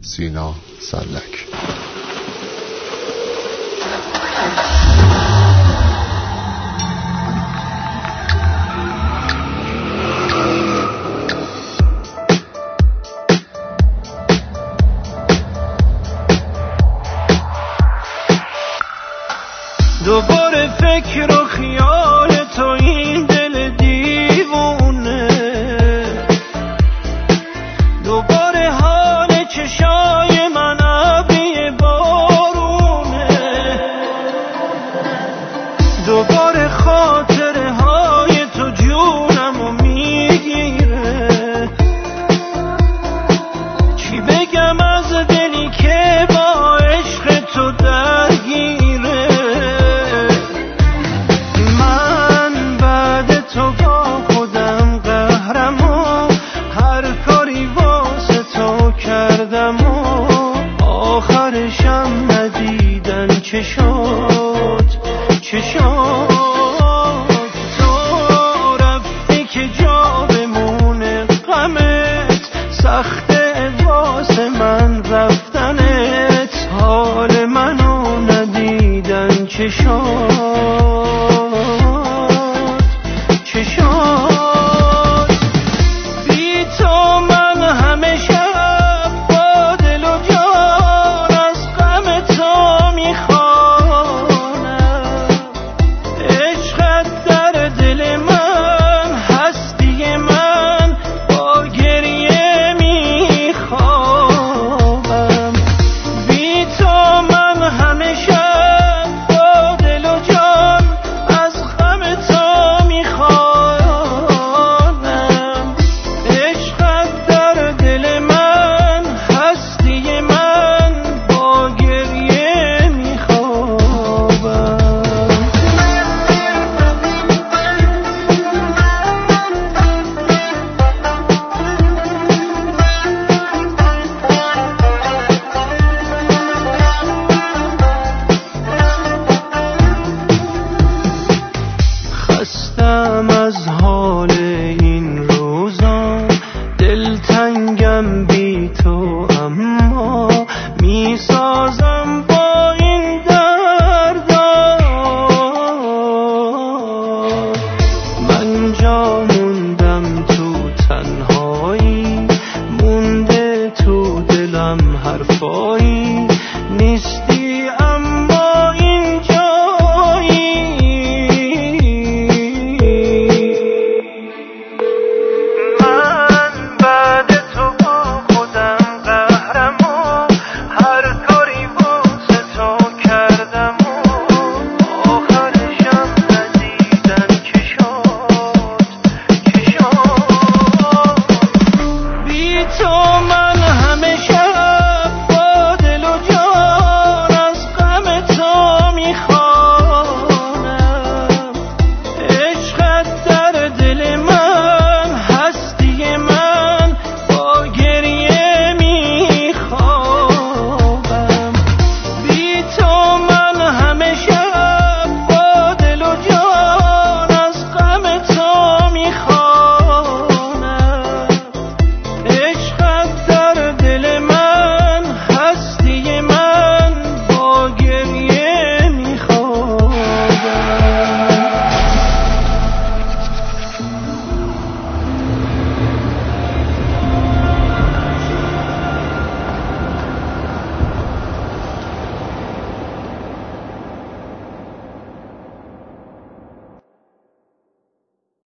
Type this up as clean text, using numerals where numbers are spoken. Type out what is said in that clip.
سینا سلک. دوباره فکر و خیال تو این دل دیوونه، دوباره حال چشای من ابری بارونه، دوباره خاطره های تو جونمو میگیره. چی بگم از دلی که با عشق تو درگیره. آخرشم ندیدن چه شد چه شد. تو رفتی که جا بمونه غمت، سخته واسه من رفتنت. حال منو ندیدن چه شد چه شد. بی تو من همیشه از حال این روزا، دلتنگم بی تو، اما میسازم با این دردا. من جا موندم تو تنهایی، مونده تو دلم حرفایی نیست